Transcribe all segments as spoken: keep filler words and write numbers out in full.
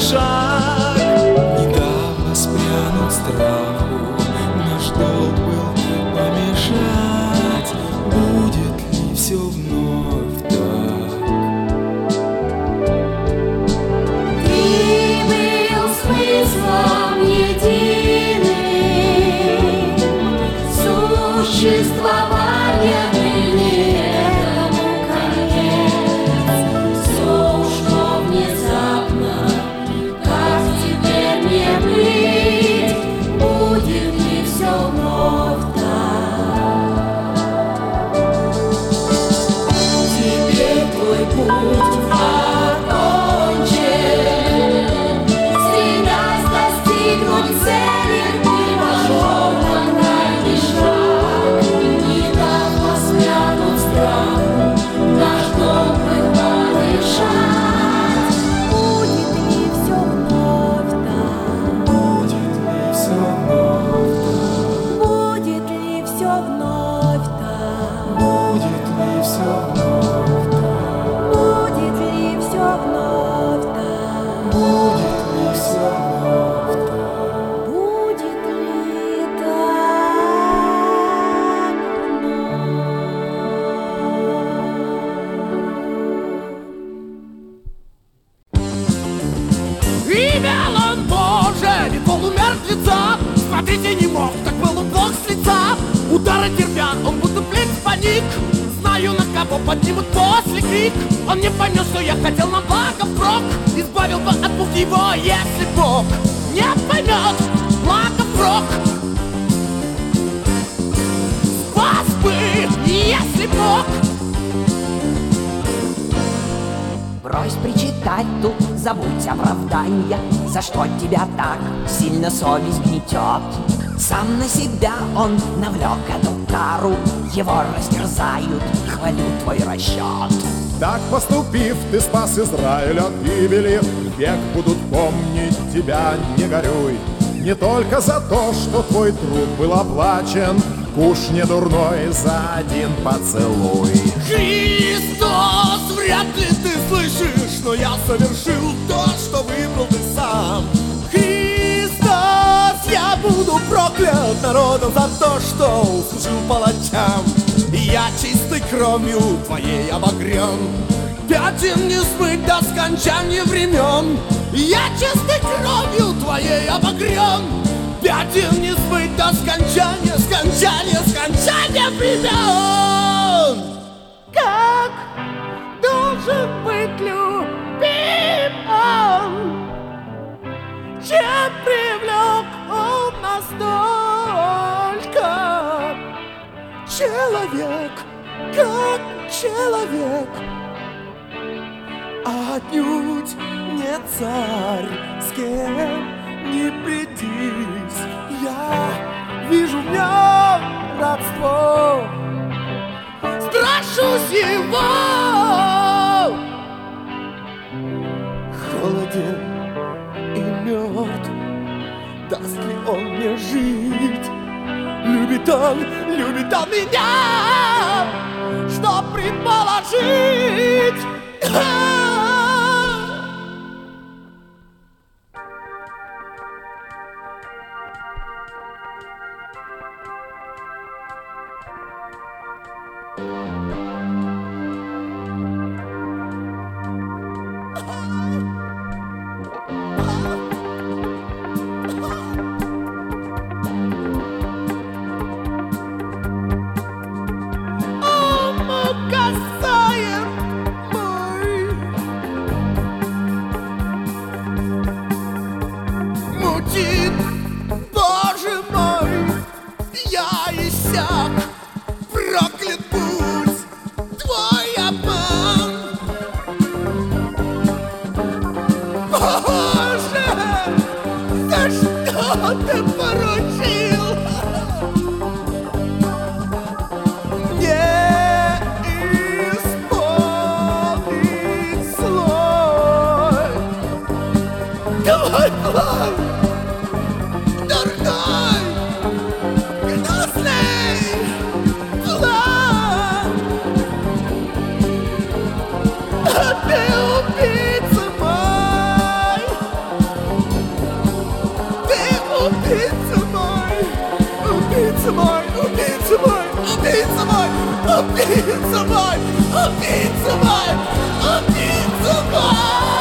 шаг. Не дал воспрянуть страху, наш долг был помешать. Будет ли все вновь так? Ты был смыслом единым, существования этому конец. Все ушло внезапно, как теперь не быть? Будет ли все вновь так? Теперь твой путь окончен, стремясь достигнуть цели, ты вошел на крайний шаг. Не дав воспрянуть страху, наш долг был помешать. Будет ли все вновь так? Будет ли все вновь так? Будет ли все вновь так? Будет ли все вновь так? Будет ли все вновь так? Будет ли все вновь так? Будет ли так Имел он Боже, не полумертвеца. Смотрите, не мог, так был он Бог с лица. Удары терпя, он будто плеть паник. Знаю, на кого поднимут после крик. Он не поймет, что я хотел на благо впрок. Избавил бы от мук его, если Бог не поймет благо впрок. Спас бы, если Бог. Брось причитать тут, забудь оправдания. За что тебя так сильно совесть гнетет? Сам на себя он навлек эту кару. Его растерзают, хвалю твой расчет. Так поступив, ты спас Израиль от гибели. Век будут помнить тебя, не горюй. Не только за то, что твой труд был оплачен, куш не дурной за один поцелуй. Христос, вряд ли ты слышишь, но я совершил то, что выбрал ты сам. Христос, я буду проклят народом за то, что служил палачам. И я чистой кровью твоей обогрен, пятен не смыть до скончания времен. И я чистой кровью твоей обогрен, пятен не смыть до скончания, скончания, скончания времен. Как должен быть любим он, чем привлек он настолько? Человек, как человек, отнюдь не царь, с кем не придись. Я вижу в нем родство, страшусь его. Холоден и мертв, даст ли он мне жить? Любит он, любит он меня, что предположить? Боже мой, я иссяк, проклят путь твой обман. Боже, за что ты поручил мне исполнить свой твой план? убийца мой, убийца мой, убийца мой.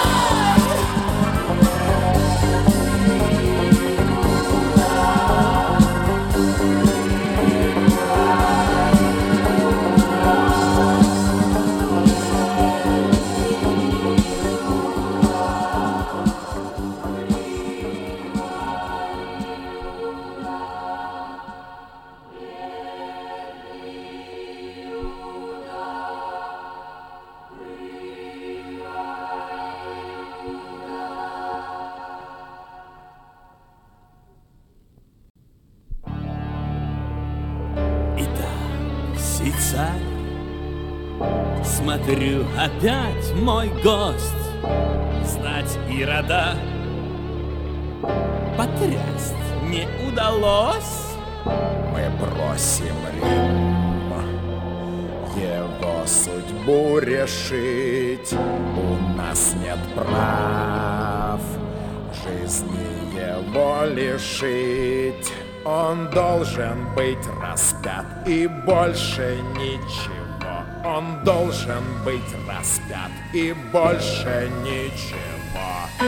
Царь, смотрю, опять мой гость. Знать Ирода потрясть не удалось. Мы бросим Рим, его судьбу решить. У нас нет прав жизни его лишить. Он должен быть распят и больше ничего. Он должен быть распят и больше ничего.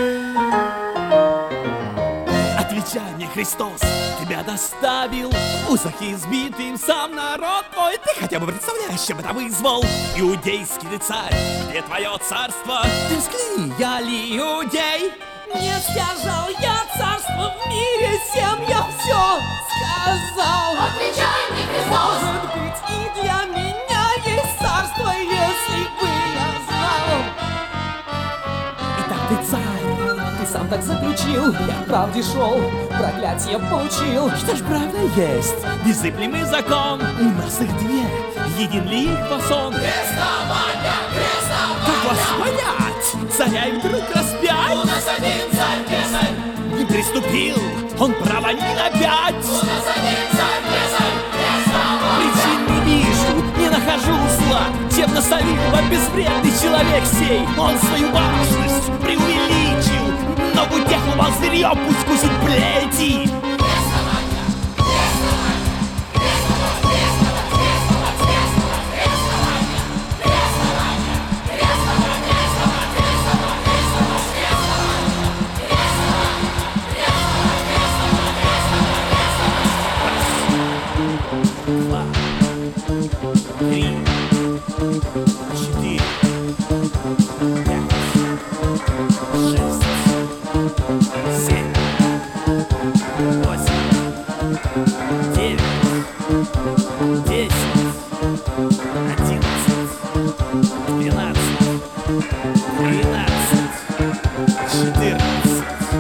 Отвечай мне, Христос, тебя доставил узахи избитым сам народ твой. Ты хотя бы представляешь, чем это вызвал? Иудейский ты царь, где твое царство? Ты взгляни, я ли иудей? Не стяжал я царство в мире всем, я все сказал. Отвечай мне, Христос! Может быть, и для меня есть царство, если бы я знал. Итак, ты царь, ты сам так заключил. Я к правде шел, проклятие получил. Что ж, правда есть незыблемый закон. У нас их две, един ли их фасон? Крестование, крестование! Как вас понять? Царя им вдруг распять? У нас один царь, кесарь! Не приступил, он права не опять. У нас один царь, кесарь, крестование! Причин не вижу, не нахожу зла. Чем насолил вам безвредный человек сей? Он свою важность преувеличил. Ногу тех ломал зверье, пусть кусит плети. Три, четыре, пять, шесть, семь, восемь, девять, десять, одиннадцать, двенадцать, тринадцать, четырнадцать,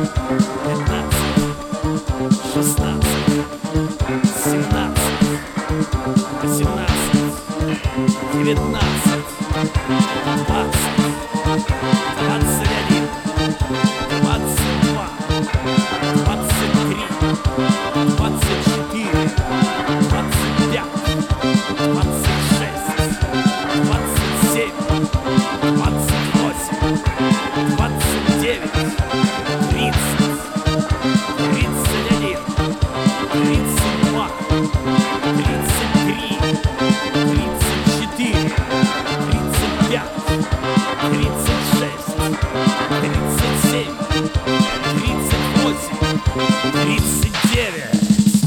пятнадцать, шестнадцать, семнадцать, восемнадцать, девятнадцать, двадцать, двадцать один, двадцать два, двадцать три, двадцать четыре, двадцать пять, двадцать шесть, двадцать семь, двадцать восемь, двадцать девять, тридцать, тридцать один, тридцать два, тридцать три, тридцать четыре, тридцать пять, тридцать шесть, тридцать семь, тридцать восемь, тридцать девять.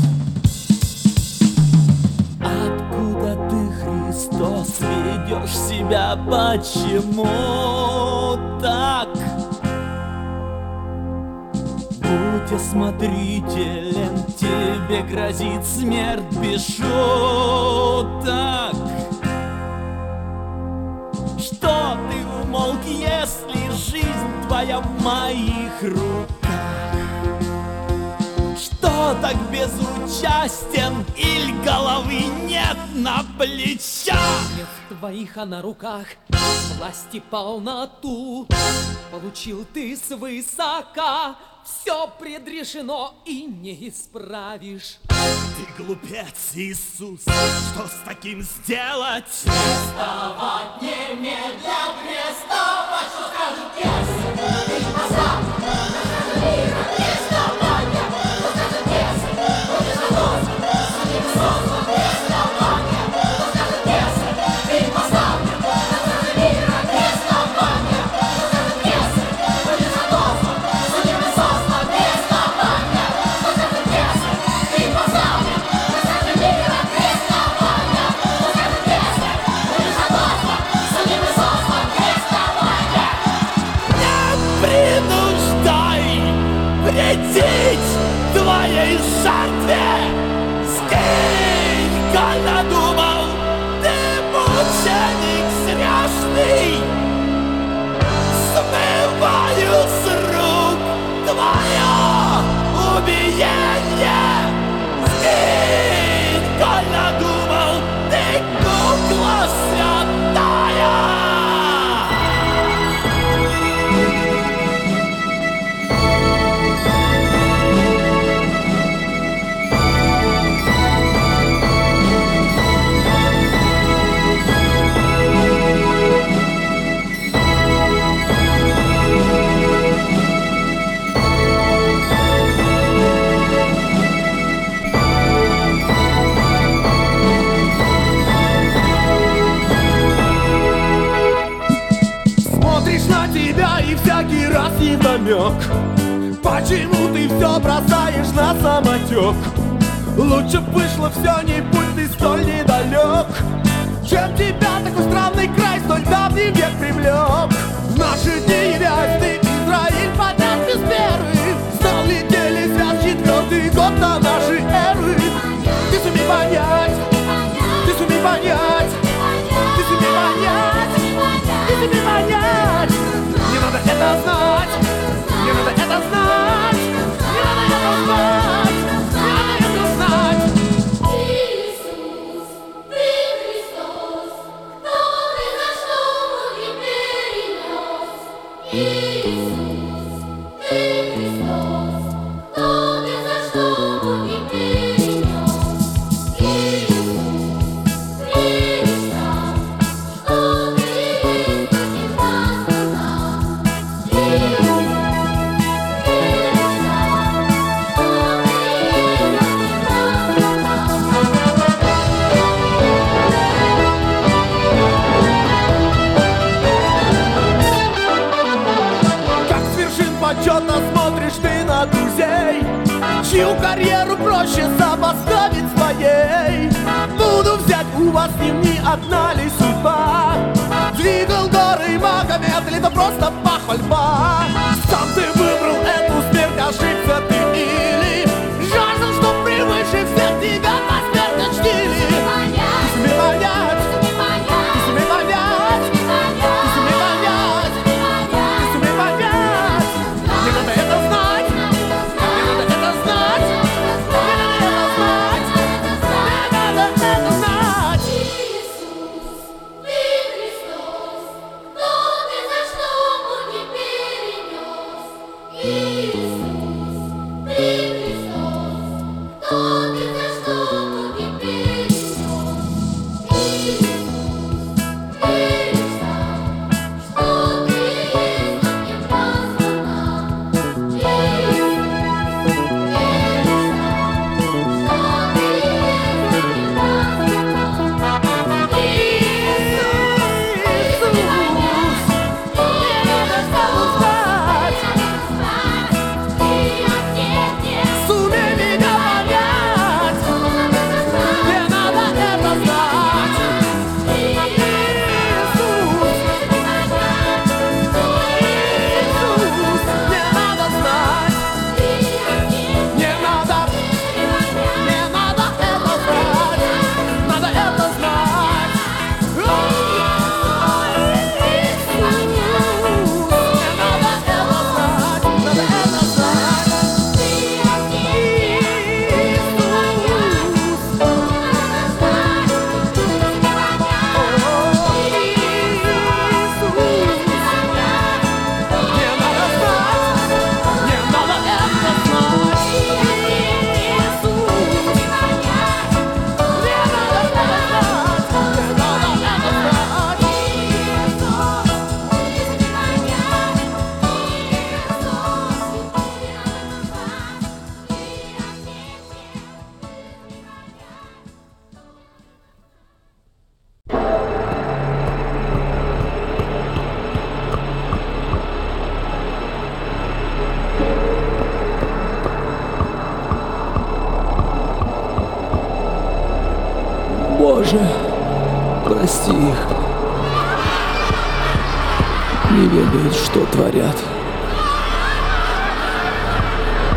Откуда ты, Христос, ведешь себя? Почему так? Будь осмотрителен, тебе грозит смерть без шуток. Что ты умолк, если жизнь твоя в моих руках? Что так безучастен, иль головы нет на плечах? В твоих, а на руках власти полноту получил ты свысока. Все предрешено и не исправишь. Ты глупец, Иисус, что с таким сделать? Крестовать немедля, крестовать, что скажет кесарь? Ты ж послал, что скажет мира, крестование, что скажет кесарь? Будешь Христос, судим Иисуса, крестование, что скажет кесарь? вредить твоей жертве. Сколько надумал ты, мученик зряшный, смываю с рук твое убиение. Сколько надумал ты, кукла святая. Смотришь на тебя и всякий раз невдомек, почему ты все бросаешь на самотек? Лучше б вышло все, не будь ты столь недалек. Чем тебя такой странный край столь давний век привлек? В наши дни являясь ты, Израиль, поднят без меры. Стал летели звезд четвертый год до нашей эры. Ты сумей понять, ты сумей понять, ты сумей понять, ты сумей понять. Не надо это знать, не надо это знать, не надо это знать, не надо это знать. Иисус, ты Христос, кто ты, за что муки перенес? Иисус, ты Христос, кто ты, за что муки перенес? Иисус, Христа, что ты есть, и даст нам. Иисус, Христа, что ты Как с вершин почета смотришь ты на друзей, чью карьеру проще сопоставить своей. Буду взять у вас с ним не одна ли судьба? Двигал горы Магомед, или то просто похвальба? Сам ты выбрал эту смерть, ошибся ты или жаждал, чтоб превыше всех тебя посмертно чтили? Ты сумей понять, ты сумей понять, ты сумей понять, ты сумей понять. Не надо это знать, не надо это знать, не надо это знать, не надо это знать. Иисус, ты Христос, кто ты, за что муки перенес? Иисус, ты Христос, кто ты, за что муки перенес? Иисус, Христа, что ты есть, и даст нам. Иисус, Сумей меня понять, не надо это знать. Иисус, Иисус, не надо знать, не надо, не надо это знать, надо это знать. Ой, Иисус, не надо это знать, надо это знать. Боже, прости их. Не ведают, что творят.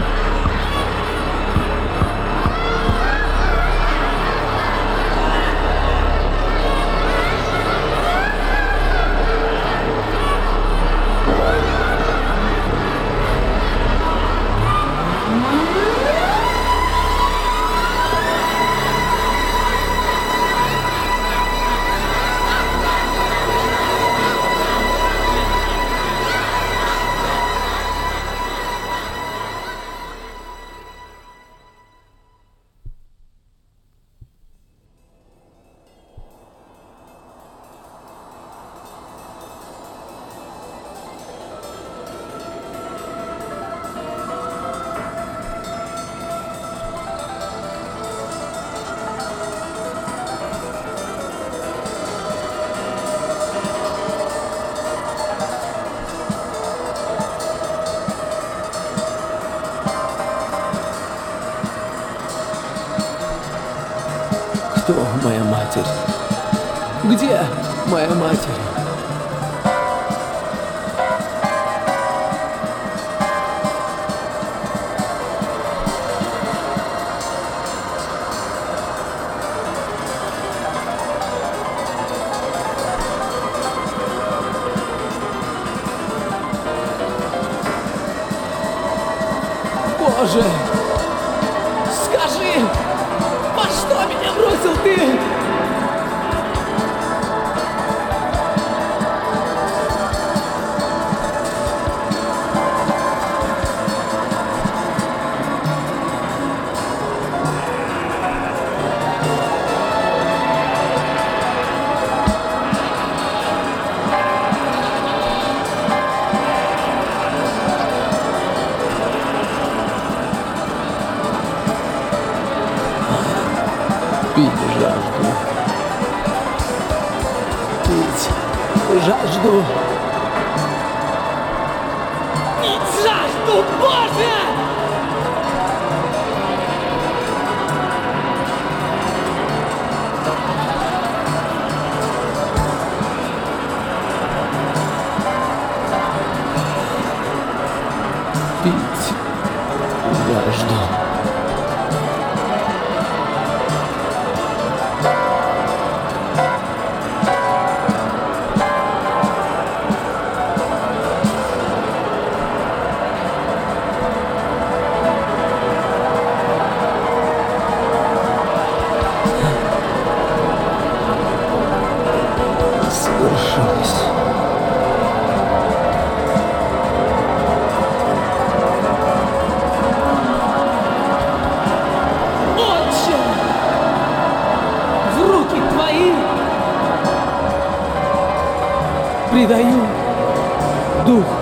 Кто моя матерь? Где моя матерь? Боже, скажи, во что меня бросил ты? Пить жажду. Пить жажду. Пить жажду, Боже! Пить жажду. Совершилось. Отче, в руки твои предаю дух